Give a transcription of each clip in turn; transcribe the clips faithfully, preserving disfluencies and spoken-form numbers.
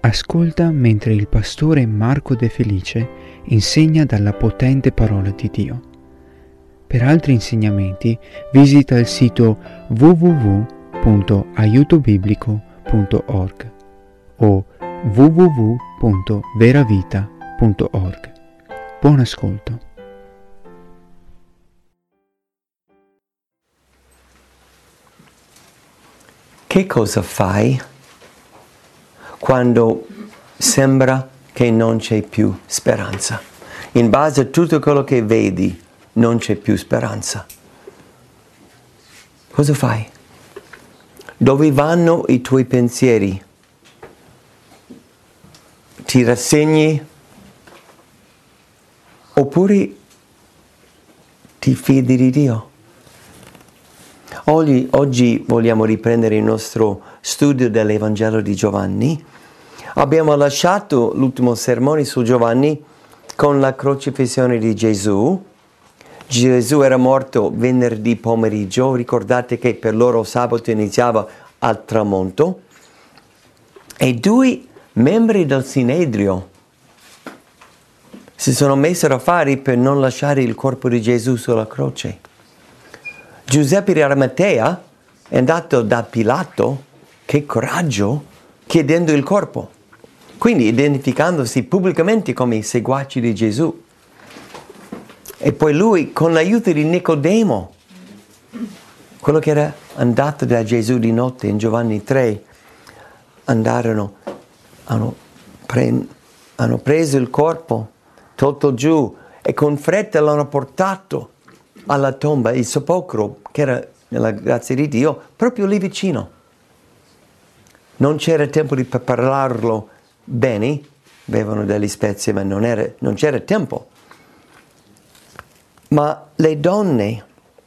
Ascolta mentre il pastore Marco De Felice insegna dalla potente parola di Dio. Per altri insegnamenti visita il sito w w w punto aiuto biblico punto org o w w w punto veravita punto org. Buon ascolto. Che cosa fai quando sembra che non c'è più speranza? In base a tutto quello che vedi, non c'è più speranza. Cosa fai? Dove vanno i tuoi pensieri? Ti rassegni? Oppure ti fidi di Dio? Oggi, oggi vogliamo riprendere il nostro studio dell'Evangelo di Giovanni. Abbiamo lasciato l'ultimo sermone su Giovanni con la crocifissione di Gesù. Gesù era morto venerdì pomeriggio, ricordate che per loro sabato iniziava al tramonto, e due membri del Sinedrio si sono messi a fare per non lasciare il corpo di Gesù sulla croce. Giuseppe di Arimatea è andato da Pilato, che coraggio, chiedendo il corpo, quindi identificandosi pubblicamente come i seguaci di Gesù. E poi lui, con l'aiuto di Nicodemo, quello che era andato da Gesù di notte in Giovanni tre, andarono, hanno, pre, hanno preso il corpo, tolto giù e con fretta l'hanno portato alla tomba, il sepolcro che era, nella grazia di Dio, proprio lì vicino. Non c'era tempo di prepararlo bene, avevano delle spezie, ma non, era, non c'era tempo. Ma le donne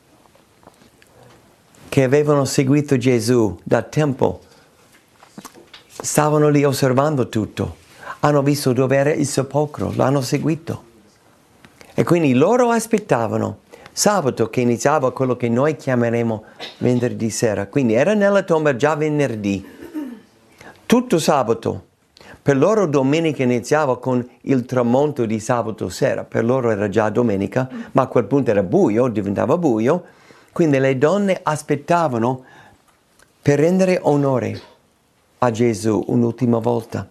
che avevano seguito Gesù da tempo stavano lì osservando tutto, hanno visto dove era il sepolcro, l'hanno seguito. E quindi loro aspettavano sabato, che iniziava quello che noi chiameremo venerdì sera. Quindi era nella tomba già venerdì, tutto sabato. Per loro domenica iniziava con il tramonto di sabato sera, per loro era già domenica, ma a quel punto era buio, diventava buio, quindi le donne aspettavano per rendere onore a Gesù un'ultima volta.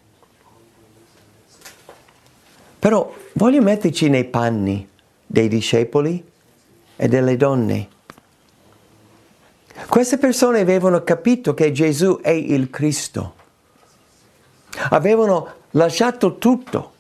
Però voglio metterci nei panni dei discepoli e delle donne. Queste persone avevano capito che Gesù è il Cristo. Avevano lasciato tutto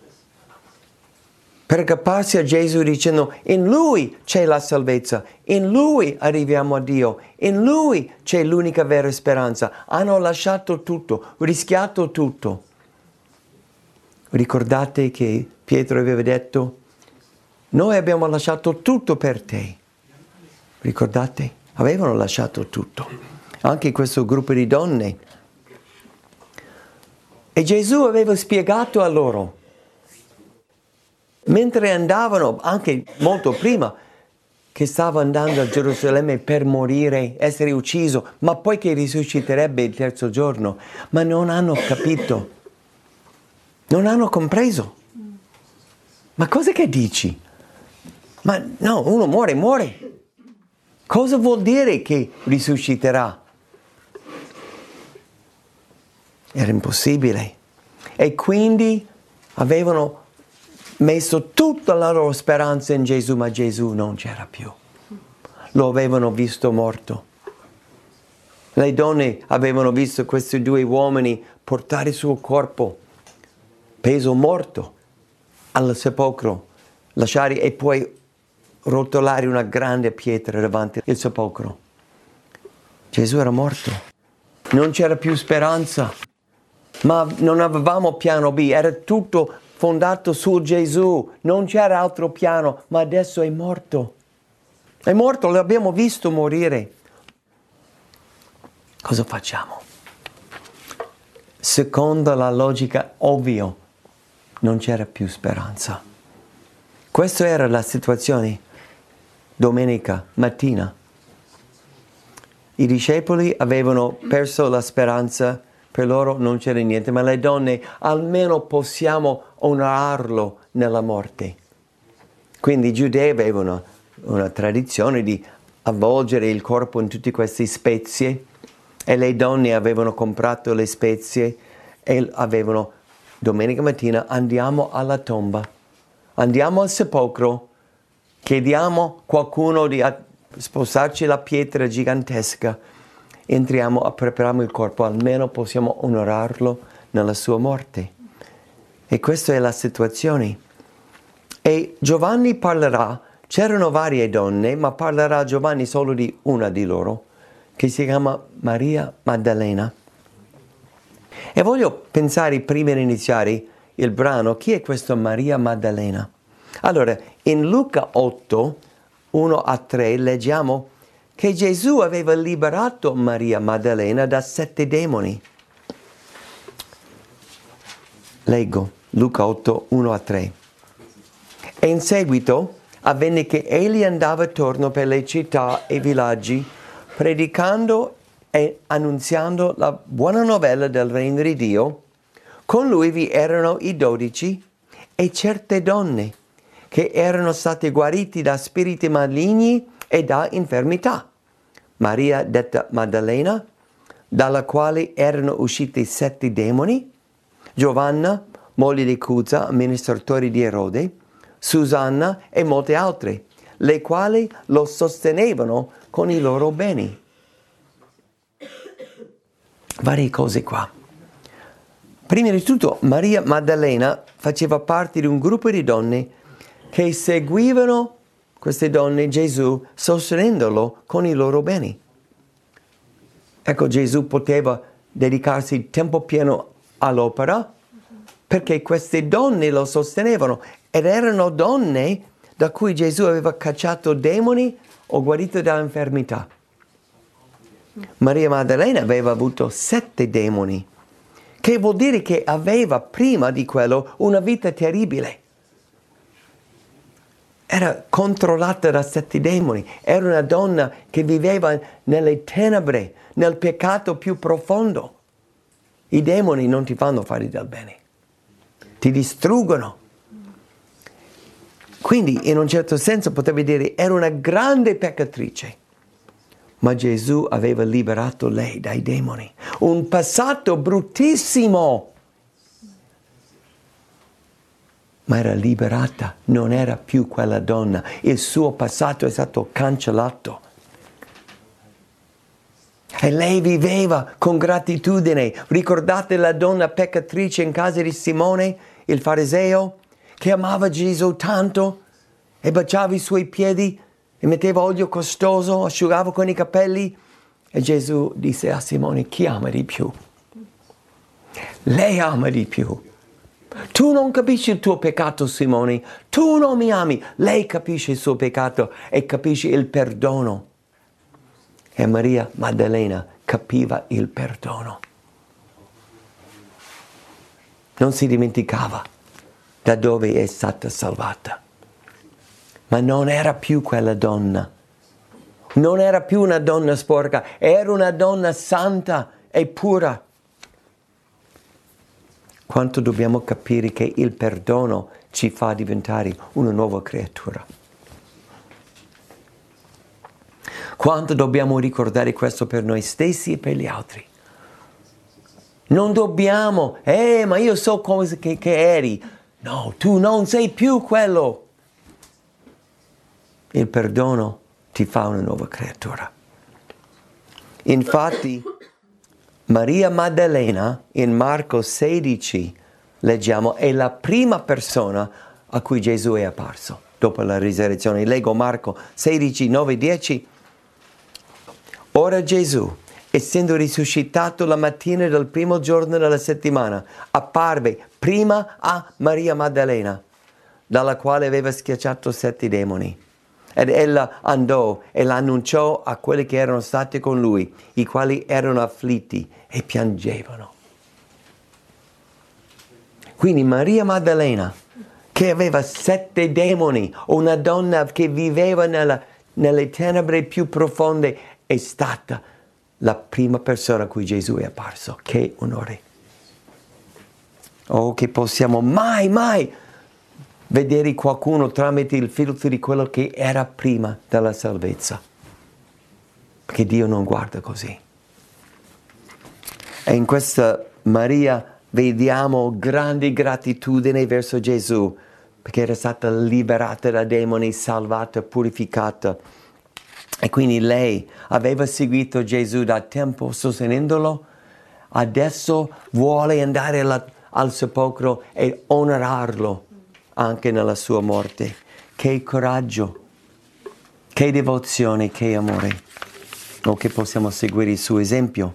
per aggrapparsi a Gesù dicendo: in Lui c'è la salvezza, in Lui arriviamo a Dio, in Lui c'è l'unica vera speranza. Hanno lasciato tutto, rischiato tutto. Ricordate che Pietro aveva detto: noi abbiamo lasciato tutto per te. Ricordate? Avevano lasciato tutto. Anche questo gruppo di donne. E Gesù aveva spiegato a loro, mentre andavano, anche molto prima, che stava andando a Gerusalemme per morire, essere ucciso, ma poi che risusciterebbe il terzo giorno. Ma non hanno capito. Non hanno compreso. Ma cosa che dici? Ma no, uno muore, muore. Cosa vuol dire che risusciterà? Era impossibile. E quindi avevano messo tutta la loro speranza in Gesù, ma Gesù non c'era più. Lo avevano visto morto. Le donne avevano visto questi due uomini portare il suo corpo, peso morto, al sepolcro, lasciare e poi rotolare una grande pietra davanti al sepolcro. Gesù era morto. Non c'era più speranza. Ma non avevamo piano B, era tutto fondato su Gesù, non c'era altro piano, ma adesso è morto. È morto, l'abbiamo visto morire. Cosa facciamo? Secondo la logica ovvia, non c'era più speranza. Questa era la situazione domenica mattina. I discepoli avevano perso la speranza per loro non c'era niente, ma le donne almeno possiamo onorarlo nella morte. Quindi i giudei avevano una tradizione di avvolgere il corpo in tutte queste spezie e le donne avevano comprato le spezie e avevano, domenica mattina andiamo alla tomba, andiamo al sepolcro, chiediamo a qualcuno di sposarci la pietra gigantesca, entriamo e prepariamo il corpo, almeno possiamo onorarlo nella sua morte. E questa è la situazione. E Giovanni parlerà, c'erano varie donne, ma parlerà Giovanni solo di una di loro, che si chiama Maria Maddalena. E voglio pensare, prima di iniziare il brano, chi è questa Maria Maddalena? Allora, in Luca otto, uno a tre, leggiamo che Gesù aveva liberato Maria Maddalena da sette demoni. Leggo, Luca otto, uno a tre. E in seguito avvenne che egli andava attorno per le città e villaggi, predicando e annunziando la buona novella del regno di Dio. Con lui vi erano i dodici e certe donne che erano state guarite da spiriti maligni e da infermità. Maria detta Maddalena, dalla quale erano usciti sette demoni, Giovanna, moglie di Cuza, amministratore di Erode, Susanna e molte altre, le quali lo sostenevano con i loro beni. Varie cose qua. Prima di tutto, Maria Maddalena faceva parte di un gruppo di donne che seguivano queste donne Gesù, sostenendolo con i loro beni. Ecco, Gesù poteva dedicarsi tempo pieno all'opera perché queste donne lo sostenevano ed erano donne da cui Gesù aveva cacciato demoni o guarito da infermità. Maria Maddalena aveva avuto sette demoni, che vuol dire che aveva prima di quello una vita terribile. Era controllata da sette demoni, era una donna che viveva nelle tenebre, nel peccato più profondo. I demoni non ti fanno fare del bene, ti distruggono. Quindi in un certo senso potevi dire era una grande peccatrice, ma Gesù aveva liberato lei dai demoni. Un passato bruttissimo, ma era liberata, non era più quella donna. Il suo passato è stato cancellato. E lei viveva con gratitudine. Ricordate la donna peccatrice in casa di Simone, il fariseo, che amava Gesù tanto e baciava i suoi piedi e metteva olio costoso, asciugava con i capelli. E Gesù disse a Simone, chi ama di più? Lei ama di più. Tu non capisci il tuo peccato, Simone. Tu non mi ami. Lei capisce il suo peccato e capisce il perdono. E Maria Maddalena capiva il perdono. Non si dimenticava da dove è stata salvata. Ma non era più quella donna. Non era più una donna sporca. Era una donna santa e pura. Quanto dobbiamo capire che il perdono ci fa diventare una nuova creatura. Quanto dobbiamo ricordare questo per noi stessi e per gli altri. Non dobbiamo, eh, ma io so come che, che eri. No, tu non sei più quello. Il perdono ti fa una nuova creatura. Infatti, Maria Maddalena, in Marco sedici, leggiamo, è la prima persona a cui Gesù è apparso dopo la risurrezione. Leggo Marco sedici, nove, dieci. Ora Gesù, essendo risuscitato la mattina del primo giorno della settimana, apparve prima a Maria Maddalena, dalla quale aveva schiacciato sette demoni. Ed ella andò e l'annunciò a quelli che erano stati con lui, i quali erano afflitti e piangevano. Quindi Maria Maddalena, che aveva sette demoni, una donna che viveva nella, nelle tenebre più profonde, è stata la prima persona a cui Gesù è apparso. Che onore! Oh, che possiamo mai, mai vedere qualcuno tramite il filtro di quello che era prima della salvezza. Perché Dio non guarda così. E in questa Maria vediamo grande gratitudine verso Gesù, perché era stata liberata da demoni, salvata, purificata. E quindi lei aveva seguito Gesù da tempo sostenendolo, adesso vuole andare alla, al sepolcro e onorarlo anche nella sua morte. Che coraggio, che devozione, che amore. O che possiamo seguire il suo esempio.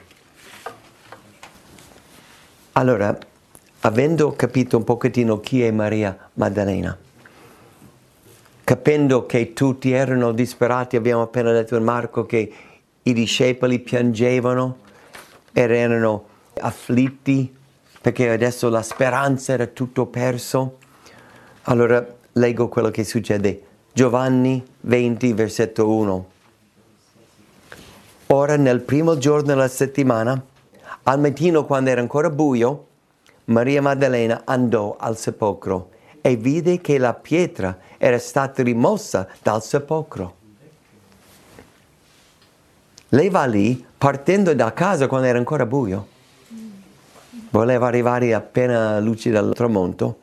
Allora, avendo capito un pochettino chi è Maria Maddalena, capendo che tutti erano disperati, abbiamo appena detto in Marco che i discepoli piangevano, erano afflitti, perché adesso la speranza era tutto perso. Allora leggo quello che succede. Giovanni venti, versetto uno. Ora nel primo giorno della settimana, al mattino quando era ancora buio, Maria Maddalena andò al sepolcro e vide che la pietra era stata rimossa dal sepolcro. Lei va lì partendo da casa quando era ancora buio. Voleva arrivare appena luce dal tramonto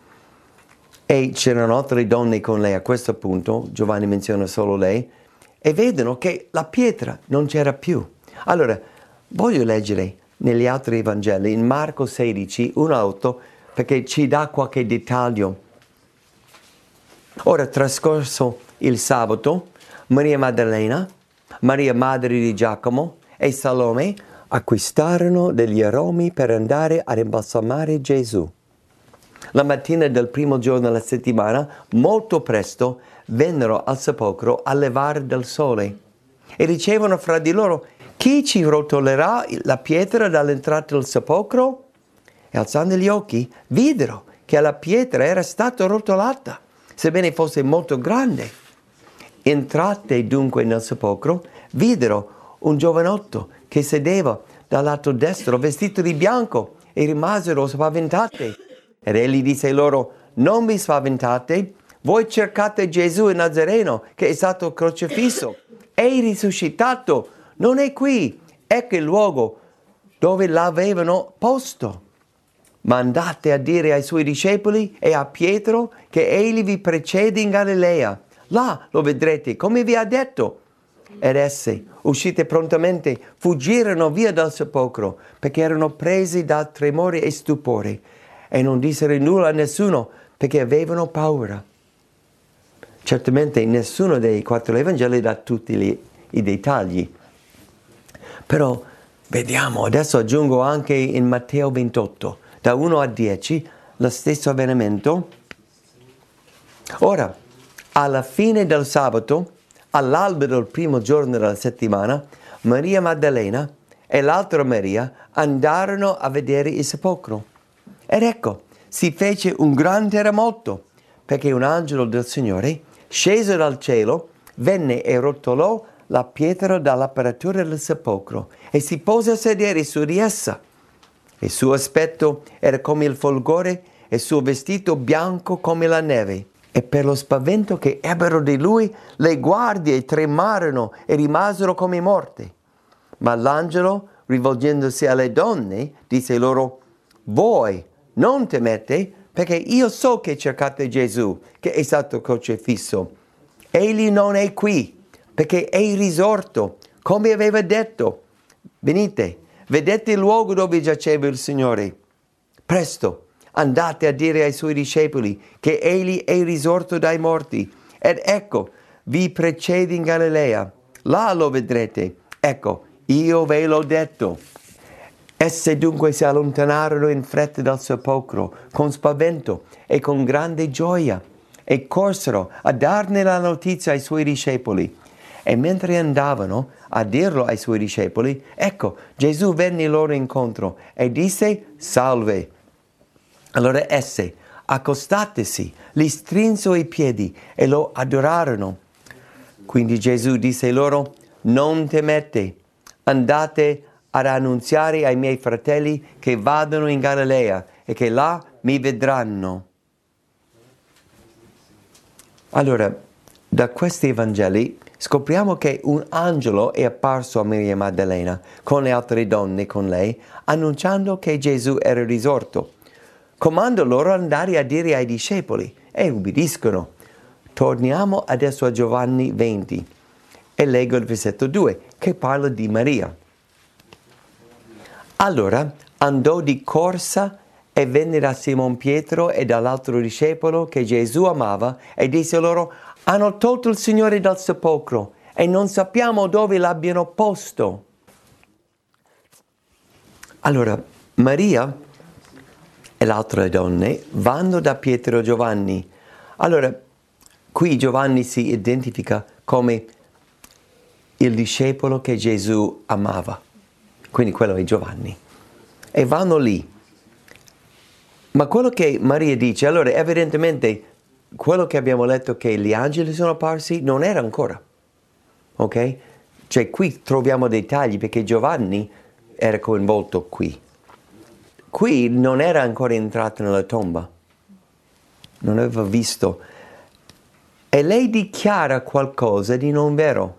e c'erano altre donne con lei a questo punto, Giovanni menziona solo lei, e vedono che la pietra non c'era più. Allora, voglio leggere negli altri Vangeli, in Marco sedici, uno a otto, perché ci dà qualche dettaglio. Ora, trascorso il sabato, Maria Maddalena, Maria madre di Giacomo e Salome acquistarono degli aromi per andare ad imbalsamare Gesù. La mattina del primo giorno della settimana, molto presto, vennero al sepolcro al levare del sole e dicevano fra di loro: chi ci rotolerà la pietra dall'entrata del sepolcro? E alzando gli occhi, videro che la pietra era stata rotolata, sebbene fosse molto grande. Entrate dunque nel sepolcro, videro un giovanotto che sedeva dal lato destro, vestito di bianco, e rimasero spaventate. Ed egli disse loro: non vi spaventate, voi cercate Gesù il Nazareno, che è stato crocifisso. È risuscitato, non è qui, ecco il luogo dove l'avevano posto. Ma andate a dire ai suoi discepoli e a Pietro che egli vi precede in Galilea. Là lo vedrete, come vi ha detto. Ed esse, uscite prontamente, fuggirono via dal sepolcro, perché erano presi da tremore e stupore, e non dissero nulla a nessuno, perché avevano paura. Certamente nessuno dei quattro Evangeli dà tutti gli, i dettagli. Però vediamo, adesso aggiungo anche in Matteo ventotto, da uno a dieci, lo stesso avvenimento. Ora, alla fine del sabato, all'alba del primo giorno della settimana, Maria Maddalena e l'altra Maria andarono a vedere il sepolcro. Ed ecco, si fece un gran terremoto, perché un angelo del Signore, sceso dal cielo, venne e rotolò la pietra dall'apertura del sepolcro e si pose a sedere su di essa. Il suo aspetto era come il folgore e il suo vestito bianco come la neve. E per lo spavento che ebbero di lui, le guardie tremarono e rimasero come morte. Ma l'angelo, rivolgendosi alle donne, disse loro: voi non temete, perché io so che cercate Gesù, che è stato crocifisso. Egli non è qui, perché è risorto, come aveva detto. Venite, vedete il luogo dove giaceva il Signore. Presto, andate a dire ai suoi discepoli che egli è risorto dai morti. Ed ecco, vi precede in Galilea. Là lo vedrete. Ecco, io ve l'ho detto. Esse dunque si allontanarono in fretta dal sepolcro, con spavento e con grande gioia, e corsero a darne la notizia ai suoi discepoli. E mentre andavano a dirlo ai suoi discepoli, ecco, Gesù venne loro incontro e disse: salve. Allora esse, accostatesi, gli strinsero i piedi e lo adorarono. Quindi Gesù disse loro: non temete, andate ad annunziare ai miei fratelli che vadano in Galilea e che là mi vedranno. Allora, da questi Vangeli scopriamo che un angelo è apparso a Maria Maddalena con le altre donne con lei, annunciando che Gesù era risorto. Comanda loro ad andare a dire ai discepoli e ubbidiscono. Torniamo adesso a Giovanni venti e leggo il versetto due che parla di Maria. Allora andò di corsa e venne da Simon Pietro e dall'altro discepolo che Gesù amava e disse loro: hanno tolto il Signore dal sepolcro e non sappiamo dove l'abbiano posto. Allora Maria e le altre donne vanno da Pietro e Giovanni. Allora qui Giovanni si identifica come il discepolo che Gesù amava, quindi quello è Giovanni, e vanno lì. Ma quello che Maria dice, allora evidentemente quello che abbiamo letto che gli angeli sono apparsi non era ancora, ok? Cioè qui troviamo dettagli perché Giovanni era coinvolto qui. Qui non era ancora entrato nella tomba, non aveva visto. E lei dichiara qualcosa di non vero.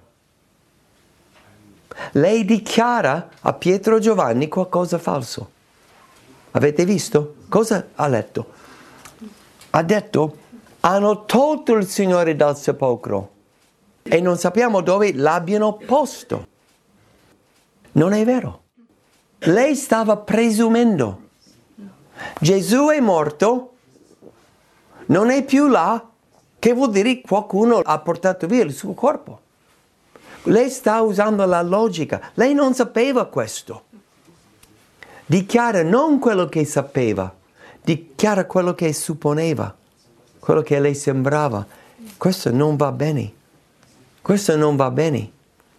Lei dichiara a Pietro e Giovanni qualcosa falso. Avete visto? Cosa ha letto? Ha detto: hanno tolto il Signore dal sepolcro e non sappiamo dove l'abbiano posto. Non è vero. Lei stava presumendo. Gesù è morto, non è più là, che vuol dire che qualcuno ha portato via il suo corpo. Lei sta usando la logica. Lei non sapeva questo. Dichiara non quello che sapeva, dichiara quello che supponeva, quello che le sembrava. Questo non va bene. Questo non va bene.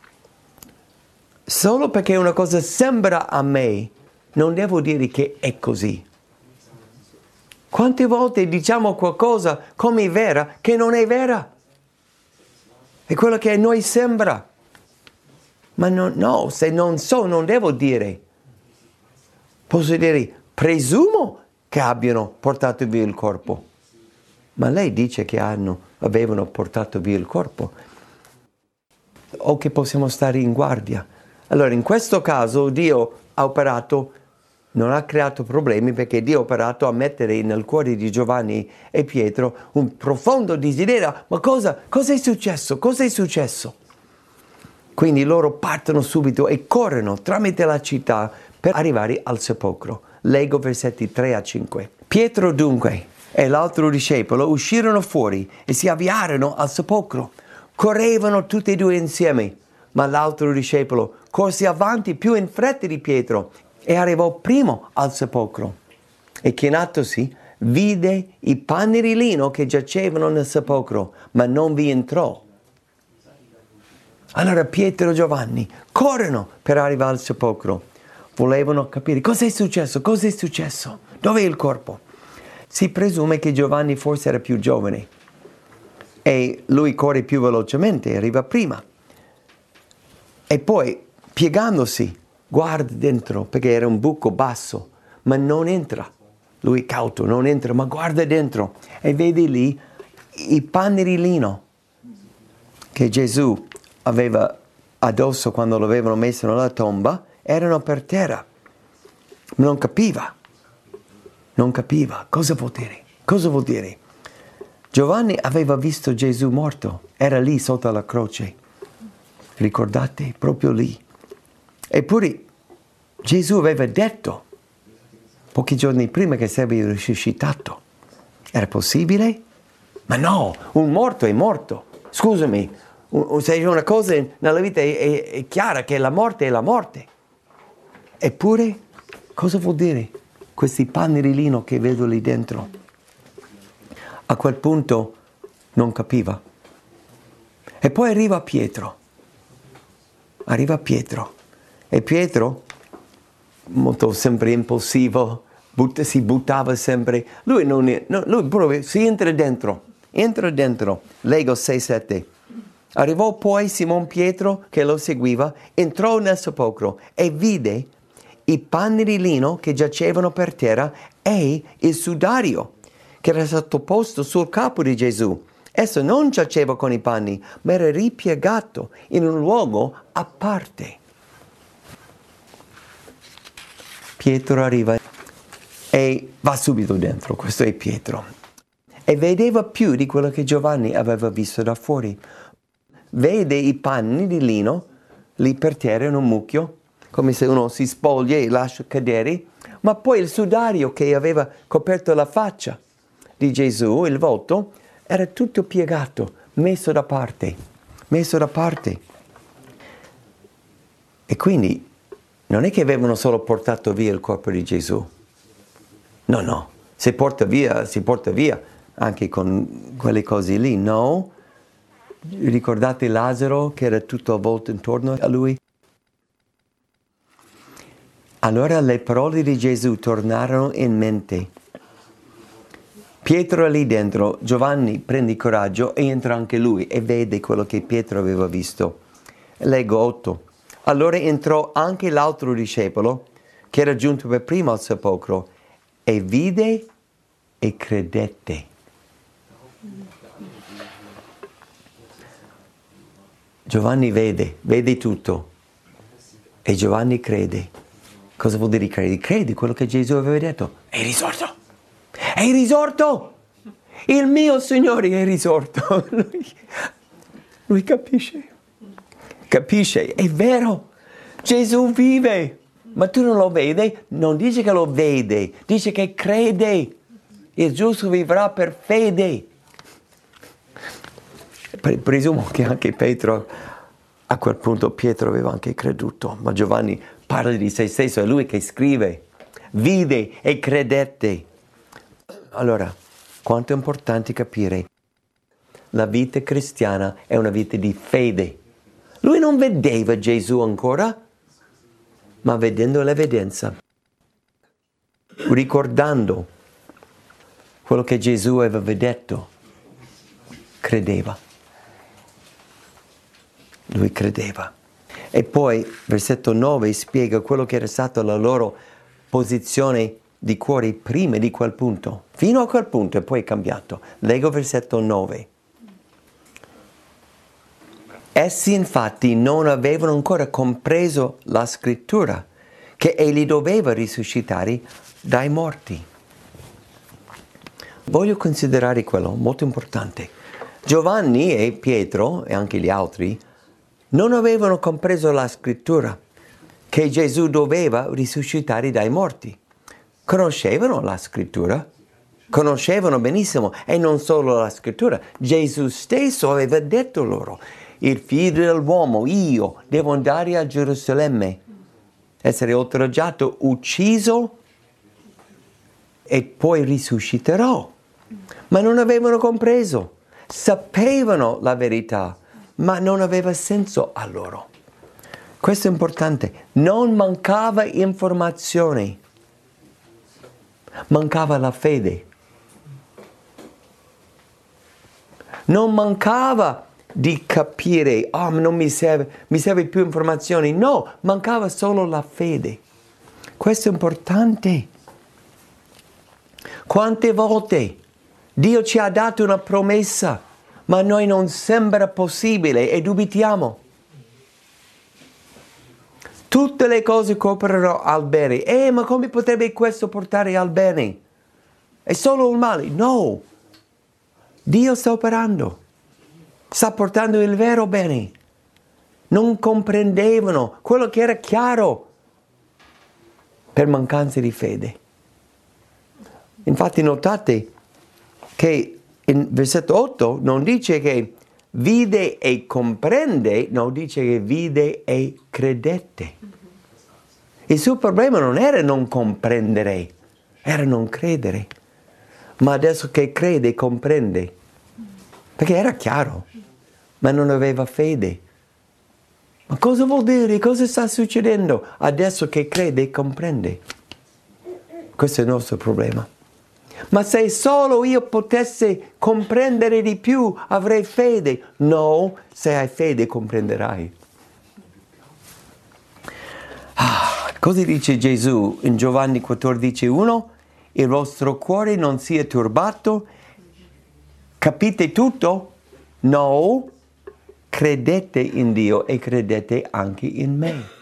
Solo perché una cosa sembra a me, non devo dire che è così. Quante volte diciamo qualcosa come vera che non è vera? È quello che a noi sembra. Ma no, no, se non so, non devo dire. Posso dire, presumo che abbiano portato via il corpo. Ma lei dice che hanno, avevano portato via il corpo. O che possiamo stare in guardia. Allora, in questo caso, Dio ha operato, non ha creato problemi, perché Dio ha operato a mettere nel cuore di Giovanni e Pietro un profondo desiderio. Ma cosa, cosa è successo? Cosa è successo? Quindi loro partono subito e corrono tramite la città per arrivare al sepolcro. Leggo versetti tre a cinque. Pietro dunque e l'altro discepolo uscirono fuori e si avviarono al sepolcro. Correvano tutti e due insieme, ma l'altro discepolo corse avanti più in fretta di Pietro e arrivò primo al sepolcro. E chinatosi vide i panni di lino che giacevano nel sepolcro, ma non vi entrò. Allora Pietro e Giovanni corrono per arrivare al sepolcro. Volevano capire cosa è successo, cosa è successo, dov'è il corpo. Si presume che Giovanni forse era più giovane e lui corre più velocemente, arriva prima. E poi, piegandosi, guarda dentro, perché era un buco basso, ma non entra. Lui cauto, non entra, ma guarda dentro e vedi lì i panni di lino che Gesù aveva addosso quando lo avevano messo nella tomba, erano per terra. Non capiva. Non capiva. Cosa vuol dire? Cosa vuol dire? Giovanni aveva visto Gesù morto. Era lì sotto la croce. Ricordate? Proprio lì. Eppure Gesù aveva detto pochi giorni prima che sarebbe risuscitato. Era possibile? Ma no, un morto è morto. Scusami, se una cosa nella vita è, è, è chiara che la morte è la morte. Eppure, cosa vuol dire questi panni di lino che vedo lì dentro? A quel punto non capiva. E poi arriva Pietro. Arriva Pietro. E Pietro, molto sempre impulsivo, butta, si buttava sempre. Lui, non è, no, lui proprio si entra dentro. Entra dentro. Leggo sei sette. Arrivò poi Simon Pietro che lo seguiva, entrò nel sepolcro e vide i panni di lino che giacevano per terra e il sudario che era stato posto sul capo di Gesù. Esso non giaceva con i panni, ma era ripiegato in un luogo a parte. Pietro arriva e va subito dentro, questo è Pietro, e vedeva più di quello che Giovanni aveva visto da fuori. Vede i panni di lino lì per terra in un mucchio, come se uno si spoglia e lascia cadere, ma poi il sudario che aveva coperto la faccia di Gesù, il volto, era tutto piegato, messo da parte, messo da parte. E quindi non è che avevano solo portato via il corpo di Gesù. No, no, si porta via, si porta via anche con quelle cose lì, no? Ricordate Lazzaro che era tutto avvolto intorno a lui? Allora le parole di Gesù tornarono in mente. Pietro è lì dentro, Giovanni prende coraggio e entra anche lui e vede quello che Pietro aveva visto. Leggo otto. Allora entrò anche l'altro discepolo che era giunto per primo al sepolcro e vide e credette. Giovanni vede, vede tutto e Giovanni crede. Cosa vuol dire credi? Credi quello che Gesù aveva detto. È risorto! È risorto! Il mio Signore è risorto! Lui, lui capisce. Capisce, è vero. Gesù vive. Ma tu non lo vedi? Non dice che lo vede, dice che crede. Il giusto vivrà per fede. Presumo che anche Pietro, a quel punto Pietro aveva anche creduto, ma Giovanni parla di se stesso, è lui che scrive, vide e credette. Allora, quanto è importante capire, la vita cristiana è una vita di fede. Lui non vedeva Gesù ancora, ma vedendo l'evidenza, ricordando quello che Gesù aveva detto, credeva. Lui credeva. E poi, versetto nove, spiega quello che era stata la loro posizione di cuore prima di quel punto. Fino a quel punto e poi è cambiato. Leggo versetto nove. Essi infatti non avevano ancora compreso la scrittura, che egli doveva risuscitare dai morti. Voglio considerare quello, molto importante. Giovanni e Pietro, e anche gli altri, non avevano compreso la scrittura, che Gesù doveva risuscitare dai morti. Conoscevano la scrittura, conoscevano benissimo, e non solo la scrittura, Gesù stesso aveva detto loro, il figlio dell'uomo, io, devo andare a Gerusalemme, essere oltraggiato, ucciso e poi risusciterò. Ma non avevano compreso, sapevano la verità, ma non aveva senso a loro. Questo è importante. Non mancava informazione, mancava la fede. Non mancava di capire, ah, oh, non mi serve, mi serve più informazioni. No, mancava solo la fede. Questo è importante. Quante volte Dio ci ha dato una promessa, ma a noi non sembra possibile e dubitiamo. Tutte le cose cooperano al bene. Eh, ma come potrebbe questo portare al bene? È solo il male? No. Dio sta operando. Sta portando il vero bene. Non comprendevano quello che era chiaro per mancanza di fede. Infatti notate che in versetto otto non dice che vide e comprende, no, dice che vide e credette. Il suo problema non era non comprendere, era non credere. Ma adesso che crede e comprende, perché era chiaro, ma non aveva fede. Ma cosa vuol dire? Cosa sta succedendo? Adesso che crede e comprende. Questo è il nostro problema. Ma se solo io potessi comprendere di più, avrei fede. No, se hai fede comprenderai. Ah, cosa dice Gesù in Giovanni quattordici uno? Il vostro cuore non sia turbato. Capite tutto? No, credete in Dio e credete anche in me.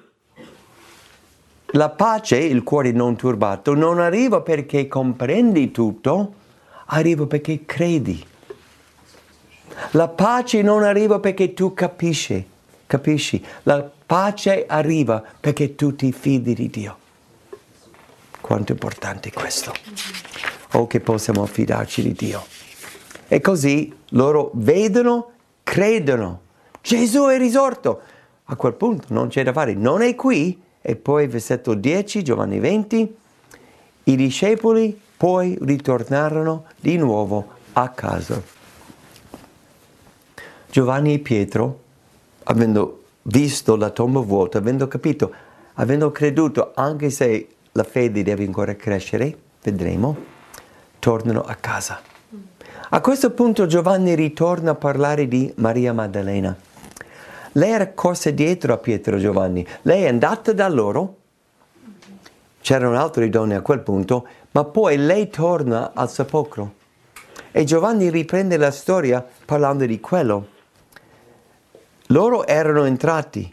La pace, il cuore non turbato, non arriva perché comprendi tutto, arriva perché credi. La pace non arriva perché tu capisci, capisci? La pace arriva perché tu ti fidi di Dio. Quanto è importante questo. O che possiamo fidarci di Dio. E così loro vedono, credono. Gesù è risorto. A quel punto non c'è da fare, non è qui. E poi versetto dieci, Giovanni venti, i discepoli poi ritornarono di nuovo a casa. Giovanni e Pietro, avendo visto la tomba vuota, avendo capito, avendo creduto, anche se la fede deve ancora crescere, vedremo, tornano a casa. A questo punto Giovanni ritorna a parlare di Maria Maddalena. Lei era corsa dietro a Pietro e Giovanni. Lei è andata da loro. C'erano altre donne a quel punto, ma poi lei torna al sepolcro. E Giovanni riprende la storia parlando di quello. Loro erano entrati.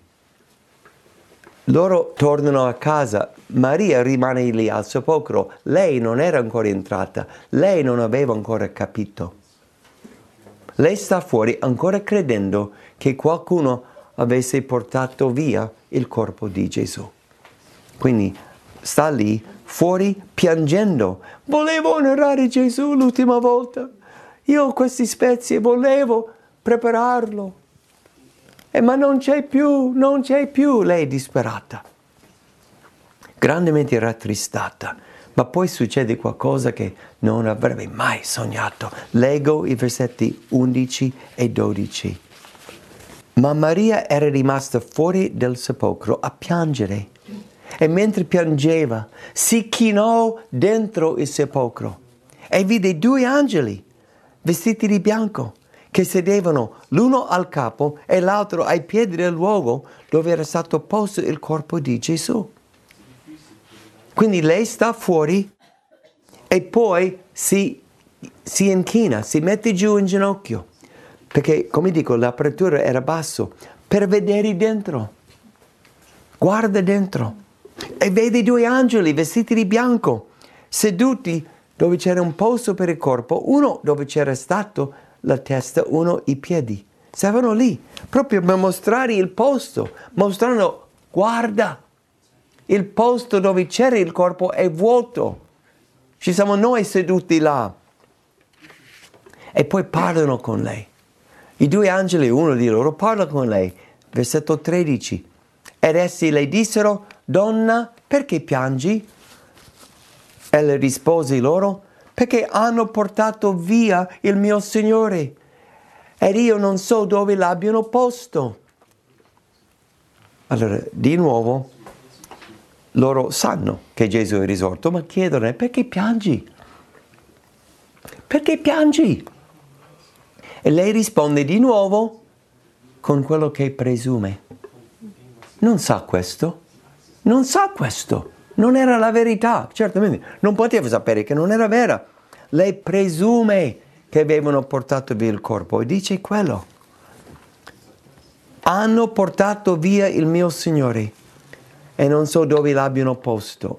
Loro tornano a casa. Maria rimane lì al sepolcro. Lei non era ancora entrata. Lei non aveva ancora capito. Lei sta fuori ancora credendo che qualcuno avesse portato via il corpo di Gesù. Quindi sta lì fuori piangendo. Volevo onorare Gesù l'ultima volta. Io ho queste spezie, volevo prepararlo. E ma non c'è più, non c'è più. Lei è disperata. Grandemente rattristata. Ma poi succede qualcosa che non avrebbe mai sognato. Leggo i versetti undici e dodici. Ma Maria era rimasta fuori del sepolcro a piangere. E mentre piangeva, si chinò dentro il sepolcro e vide due angeli vestiti di bianco che sedevano l'uno al capo e l'altro ai piedi del luogo dove era stato posto il corpo di Gesù. Quindi lei sta fuori e poi si, si inchina, si mette giù in ginocchio. Perché, come dico, l'apertura era basso, per vedere dentro. Guarda dentro e vede due angeli vestiti di bianco, seduti dove c'era un posto per il corpo, uno dove c'era stato la testa, uno i piedi. Stavano lì, proprio per mostrare il posto, mostrando, guarda, il posto dove c'era il corpo è vuoto. Ci siamo noi seduti là. E poi parlano con lei. I due angeli, uno di loro, parla con lei. Versetto tredici. Ed essi le dissero, donna, perché piangi? Ella rispose loro, perché hanno portato via il mio Signore, ed io non so dove l'abbiano posto. Allora, di nuovo, loro sanno che Gesù è risorto, ma chiedono, perché piangi? Perché piangi? E lei risponde di nuovo con quello che presume. Non sa questo, non sa questo, non era la verità, certamente, non poteva sapere che non era vera. Lei presume che avevano portato via il corpo e dice quello. Hanno portato via il mio Signore e non so dove l'abbiano posto.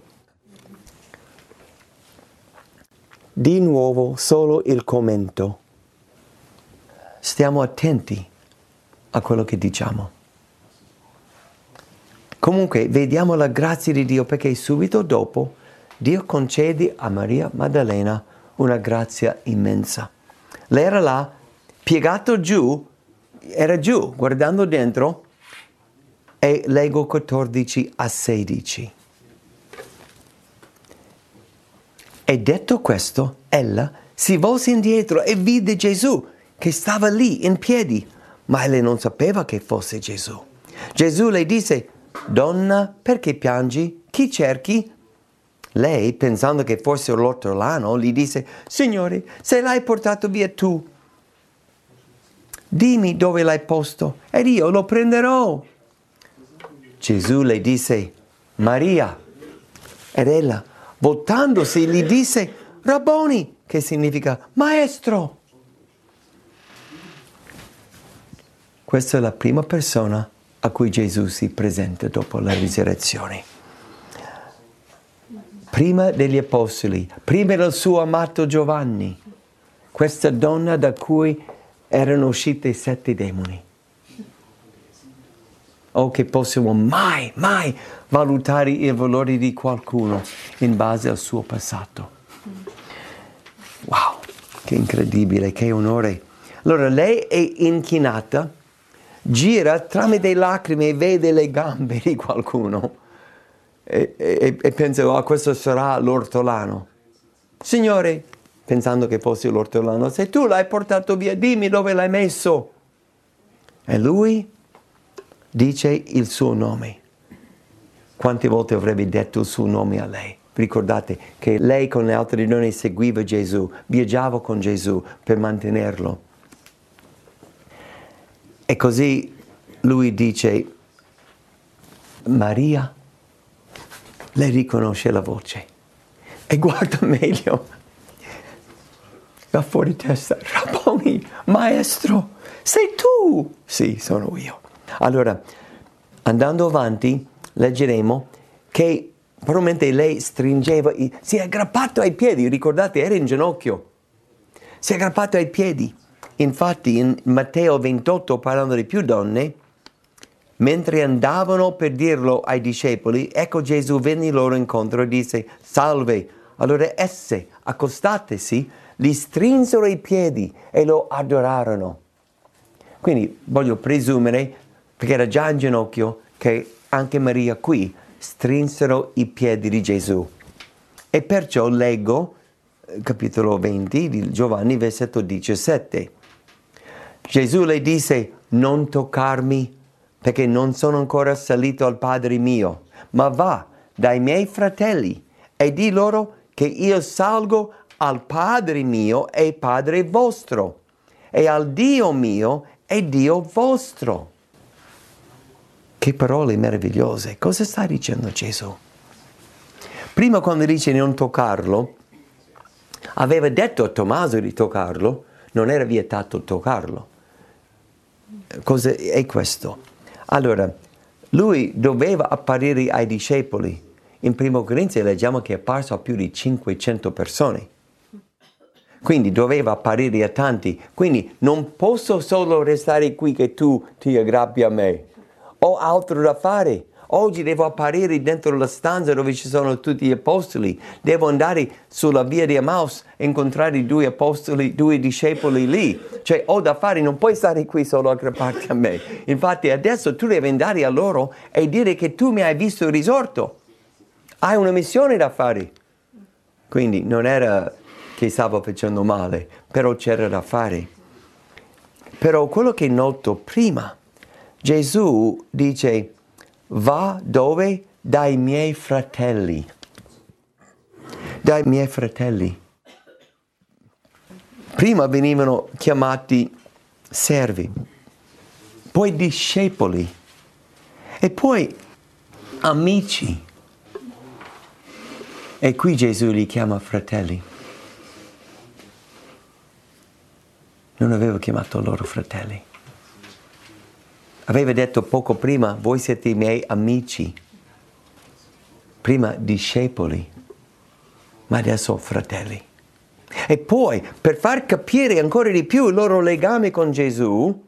Di nuovo solo il commento. Stiamo attenti a quello che diciamo. Comunque vediamo la grazia di Dio perché subito dopo Dio concede a Maria Maddalena una grazia immensa. Lei era là, piegato giù, era giù, guardando dentro, e leggo quattordici a sedici. E detto questo, ella si volse indietro e vide Gesù che stava lì in piedi, ma lei non sapeva che fosse Gesù. Gesù le disse, donna, perché piangi? Chi cerchi? Lei, pensando che fosse l'ortolano, gli disse: Signore, se l'hai portato via tu, dimmi dove l'hai posto ed io lo prenderò. Gesù le disse: Maria. Ed ella, voltandosi, gli disse: Rabboni, che significa maestro. Questa è la prima persona a cui Gesù si presenta dopo la risurrezione. Prima degli apostoli, prima del suo amato Giovanni, questa donna da cui erano usciti sette demoni. O che possiamo mai, mai valutare il valore di qualcuno in base al suo passato. Wow, che incredibile, che onore. Allora lei è inchinata, gira tramite lacrime e vede le gambe di qualcuno e, e, e pensa: oh, questo sarà l'ortolano. Signore, pensando che fosse l'ortolano, se tu l'hai portato via, dimmi dove l'hai messo. E lui dice il suo nome. Quante volte avrebbe detto il suo nome a lei? Ricordate che lei con le altre donne seguiva Gesù, viaggiava con Gesù per mantenerlo. E così lui dice: Maria. Lei riconosce la voce e guarda meglio. Va fuori testa: Rabboni, maestro, sei tu? Sì, sono io. Allora, andando avanti, leggeremo che probabilmente lei stringeva, si è aggrappato ai piedi, ricordate, era in ginocchio, si è aggrappato ai piedi. Infatti in Matteo ventotto, parlando di più donne, mentre andavano per dirlo ai discepoli, ecco Gesù venne loro incontro e disse: salve. Allora esse, accostatesi, gli strinsero i piedi e lo adorarono. Quindi voglio presumere, perché era già in ginocchio, che anche Maria qui strinsero i piedi di Gesù. E perciò leggo capitolo venti di Giovanni, versetto diciassette. Gesù le disse: non toccarmi, perché non sono ancora salito al Padre mio, ma va dai miei fratelli e di loro che io salgo al Padre mio e Padre vostro, e al Dio mio e Dio vostro. Che parole meravigliose! Cosa sta dicendo Gesù? Prima, quando dice non toccarlo, aveva detto a Tommaso di toccarlo, non era vietato toccarlo. Cosa è questo? Allora, lui doveva apparire ai discepoli. In Primo Corinzi leggiamo che è apparso a più di cinquecento persone. Quindi doveva apparire a tanti. Quindi non posso solo restare qui che tu ti aggrappi a me. Ho altro da fare. Oggi devo apparire dentro la stanza dove ci sono tutti gli apostoli. Devo andare sulla via di Emmaus e incontrare i due apostoli, due discepoli lì. Cioè ho da fare, non puoi stare qui solo a aggrapparti a me. Infatti adesso tu devi andare a loro e dire che tu mi hai visto risorto. Hai una missione da fare. Quindi non era che stavo facendo male, però c'era da fare. Però quello che noto prima, Gesù dice: va dove? Dai miei fratelli. Dai miei fratelli. Prima venivano chiamati servi, poi discepoli e poi amici. E qui Gesù li chiama fratelli. Non aveva chiamato loro fratelli. Aveva detto poco prima: voi siete i miei amici. Prima discepoli, ma adesso fratelli. E poi, per far capire ancora di più il loro legame con Gesù,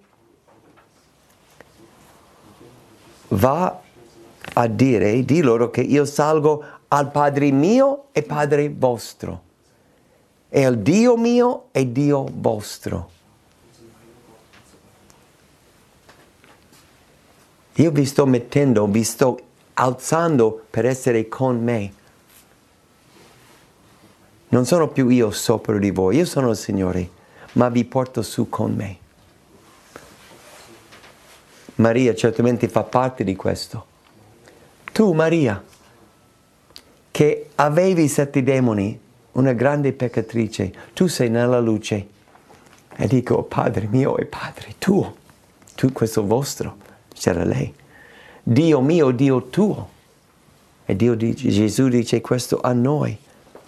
va a dire, di loro che io salgo al Padre mio e Padre vostro, e al Dio mio e Dio vostro. Io vi sto mettendo, vi sto alzando per essere con me. Non sono più io sopra di voi, io sono il Signore, ma vi porto su con me. Maria certamente fa parte di questo. Tu, Maria, che avevi sette demoni, una grande peccatrice, tu sei nella luce. E dico, Padre mio e Padre tuo, tu questo vostro, c'era lei. Dio mio, Dio tuo. E Dio dice, Gesù dice questo a noi.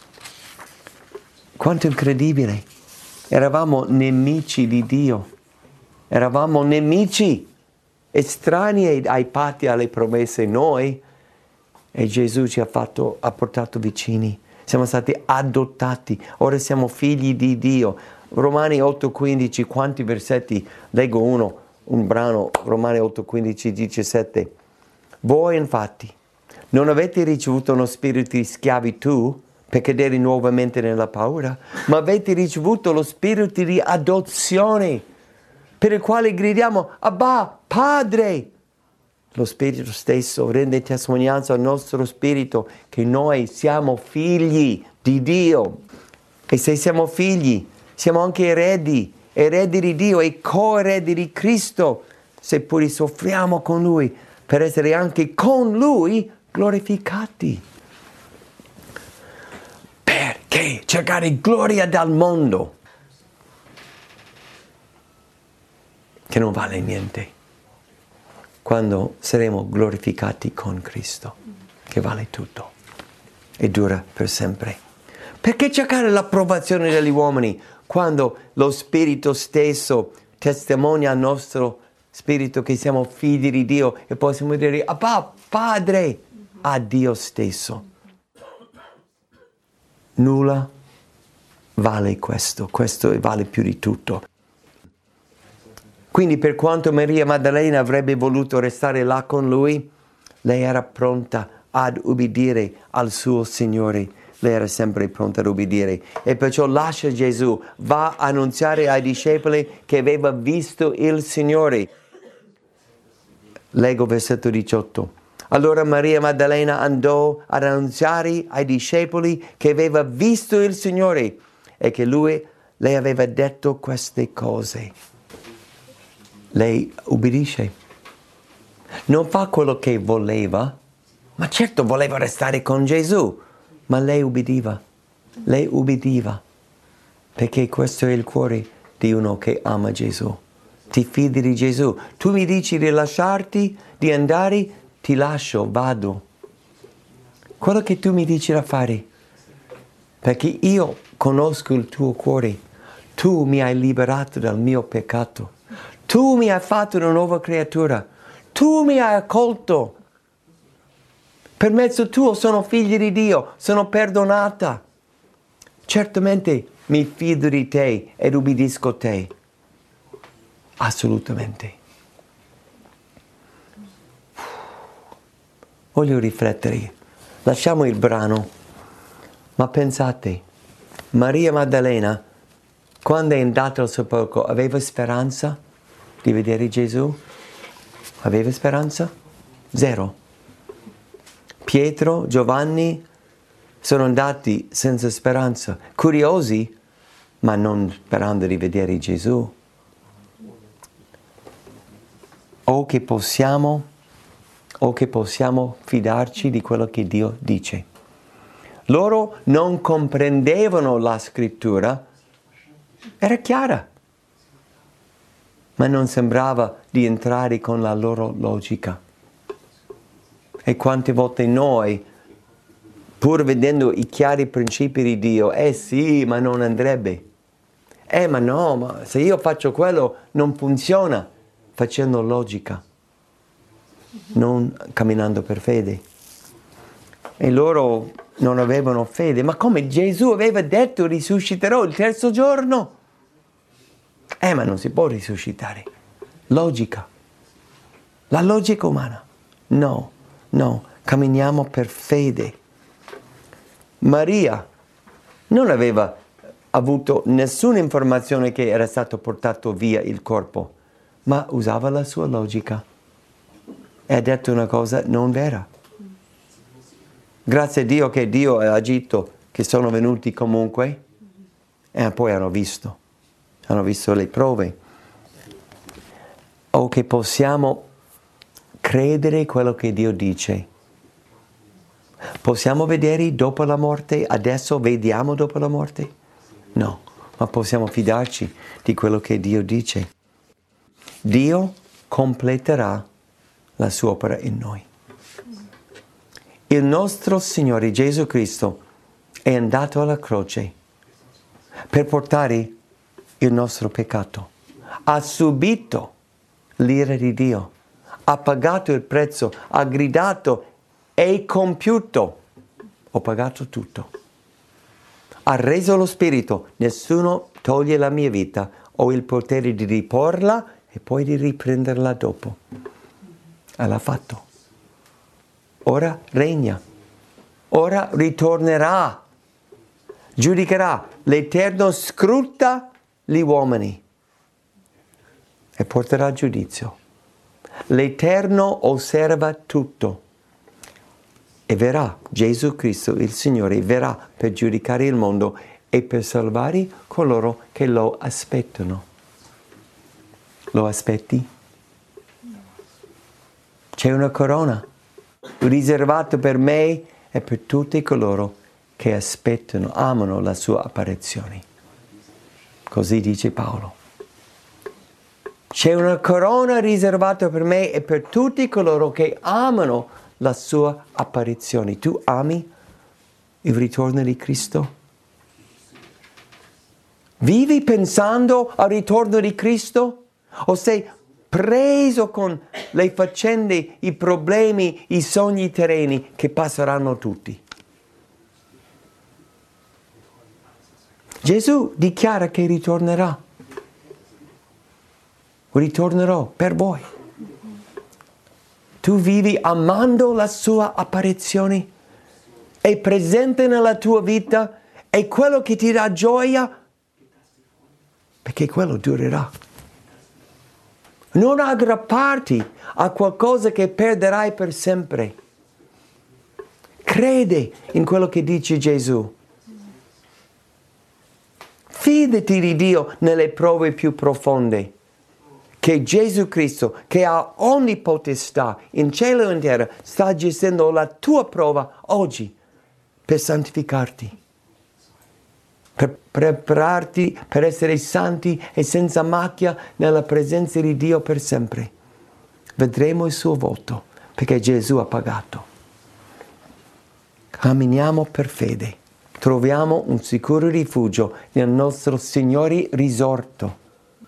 Quanto incredibile. Eravamo nemici di Dio. Eravamo nemici, estranei ai patti, alle promesse noi. E Gesù ci ha fatto, ha portato vicini. Siamo stati adottati. Ora siamo figli di Dio. Romani otto quindici, quanti versetti? Leggo uno, un brano, Romani otto quindici, diciassette. Voi infatti non avete ricevuto uno spirito di schiavitù per cadere nuovamente nella paura, ma avete ricevuto lo spirito di adozione, per il quale gridiamo, Abba, Padre! Lo Spirito stesso rende testimonianza al nostro spirito che noi siamo figli di Dio. E se siamo figli, siamo anche eredi, eredi di Dio e coeredi di Cristo, seppure soffriamo con Lui, per essere anche con Lui glorificati. Perché cercare gloria dal mondo, che non vale niente, quando saremo glorificati con Cristo, che vale tutto e dura per sempre. Perché cercare l'approvazione degli uomini quando lo Spirito stesso testimonia al nostro spirito che siamo figli di Dio e possiamo dire Abba, Padre, a Dio stesso? Nulla vale questo, questo vale più di tutto. Quindi per quanto Maria Maddalena avrebbe voluto restare là con lui, lei era pronta ad ubbidire al suo Signore. Lei era sempre pronta ad ubbidire. E perciò lascia Gesù, va a annunziare ai discepoli che aveva visto il Signore. Leggo versetto diciotto. Allora Maria Maddalena andò ad annunziare ai discepoli che aveva visto il Signore e che lui le aveva detto queste cose. Lei ubbidisce. Non fa quello che voleva, ma certo voleva restare con Gesù, ma lei ubbidiva. Lei ubbidiva, perché questo è il cuore di uno che ama Gesù. Ti fidi di Gesù. Tu mi dici di lasciarti, di andare, ti lascio, vado. Quello che tu mi dici da fare, perché io conosco il tuo cuore. Tu mi hai liberato dal mio peccato. Tu mi hai fatto una nuova creatura. Tu mi hai accolto. Per mezzo tuo sono figlio di Dio, sono perdonata. Certamente mi fido di te ed ubbidisco te. Assolutamente. Voglio riflettere. Lasciamo il brano. Ma pensate, Maria Maddalena, quando è andata al sepolcro, aveva speranza di vedere Gesù? Aveva speranza? Zero. Pietro, Giovanni sono andati senza speranza, curiosi, ma non sperando di vedere Gesù. O che possiamo, o che possiamo fidarci di quello che Dio dice. Loro non comprendevano la scrittura, era chiara, ma non sembrava di entrare con la loro logica. E quante volte noi, pur vedendo i chiari principi di Dio, eh sì, ma non andrebbe. Eh ma no, ma se io faccio quello non funziona, facendo logica, non camminando per fede. E loro non avevano fede. Ma come Gesù aveva detto risusciterò il terzo giorno? Eh ma non si può risuscitare. Logica. La logica umana. No. No, camminiamo per fede. Maria non aveva avuto nessuna informazione che era stato portato via il corpo, ma usava la sua logica e ha detto una cosa non vera. Grazie a Dio che Dio ha agito, che sono venuti comunque e poi hanno visto, hanno visto le prove. O che possiamo credere quello che Dio dice. Possiamo vedere dopo la morte? Adesso vediamo dopo la morte? No, ma possiamo fidarci di quello che Dio dice. Dio completerà la sua opera in noi. Il nostro Signore Gesù Cristo è andato alla croce per portare il nostro peccato. Ha subito l'ira di Dio, ha pagato il prezzo, ha gridato: è compiuto, ho pagato tutto. Ha reso lo Spirito, nessuno toglie la mia vita, ho il potere di riporla e poi di riprenderla dopo. E l'ha fatto. Ora regna, ora ritornerà, giudicherà, l'Eterno scruta gli uomini e porterà a giudizio. L'Eterno osserva tutto e verrà, Gesù Cristo, il Signore, verrà per giudicare il mondo e per salvare coloro che lo aspettano. Lo aspetti? C'è una corona riservata per me e per tutti coloro che aspettano, amano la sua apparizione. Così dice Paolo. C'è una corona riservata per me e per tutti coloro che amano la sua apparizione. Tu ami il ritorno di Cristo? Vivi pensando al ritorno di Cristo? O sei preso con le faccende, i problemi, i sogni terreni che passeranno tutti? Gesù dichiara che ritornerà. Ritornerò per voi. Tu vivi amando la sua apparizione? È presente nella tua vita? È quello che ti dà gioia? Perché quello durerà. Non aggrapparti a qualcosa che perderai per sempre. Crede in quello che dice Gesù. Fidati di Dio nelle prove più profonde. Che Gesù Cristo, che ha ogni potestà in cielo e in terra, sta gestendo la tua prova oggi per santificarti, per prepararti per essere santi e senza macchia nella presenza di Dio per sempre. Vedremo il suo volto perché Gesù ha pagato. Camminiamo per fede, troviamo un sicuro rifugio nel nostro Signore risorto.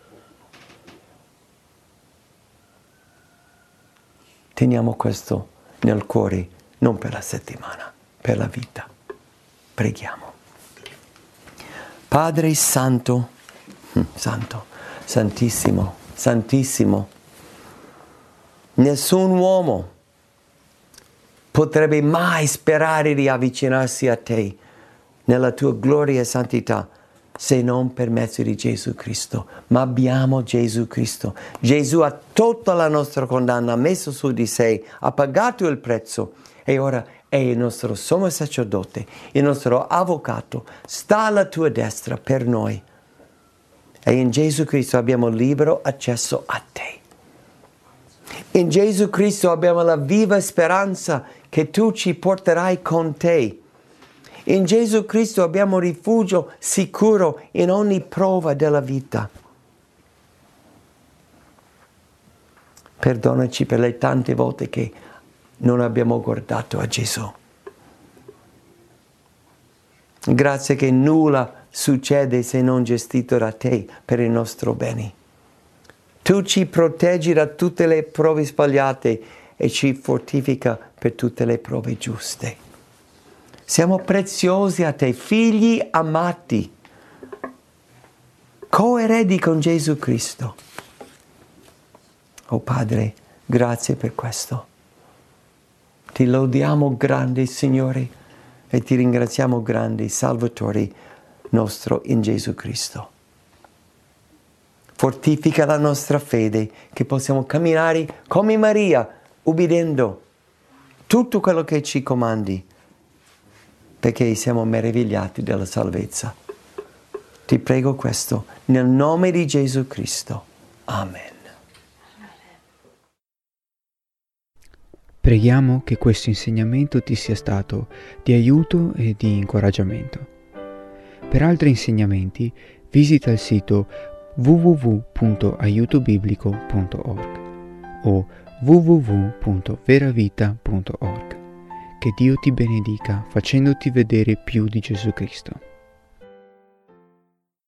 Teniamo questo nel cuore, non per la settimana, per la vita. Preghiamo. Padre Santo, Santo, Santissimo, Santissimo, nessun uomo potrebbe mai sperare di avvicinarsi a te nella tua gloria e santità se non per mezzo di Gesù Cristo. Ma abbiamo Gesù Cristo. Gesù ha tolto la nostra condanna, ha messo su di sé, ha pagato il prezzo e ora è il nostro sommo sacerdote, il nostro avvocato, sta alla tua destra per noi. E in Gesù Cristo abbiamo libero accesso a te. In Gesù Cristo abbiamo la viva speranza che tu ci porterai con te. In Gesù Cristo abbiamo rifugio sicuro in ogni prova della vita. Perdonaci per le tante volte che non abbiamo guardato a Gesù. Grazie che nulla succede se non gestito da te per il nostro bene. Tu ci proteggi da tutte le prove sbagliate e ci fortifica per tutte le prove giuste. Siamo preziosi a te, figli amati, coeredi con Gesù Cristo. Oh Padre, grazie per questo. Ti lodiamo grande, Signore, e ti ringraziamo grande, Salvatore nostro in Gesù Cristo. Fortifica la nostra fede, che possiamo camminare come Maria, ubbidendo tutto quello che ci comandi, perché siamo meravigliati della salvezza. Ti prego questo nel nome di Gesù Cristo. Amen. Preghiamo che questo insegnamento ti sia stato di aiuto e di incoraggiamento. Per altri insegnamenti visita il sito w w w punto aiuto biblico punto org o w w w punto veravita punto org. Che Dio ti benedica facendoti vedere più di Gesù Cristo.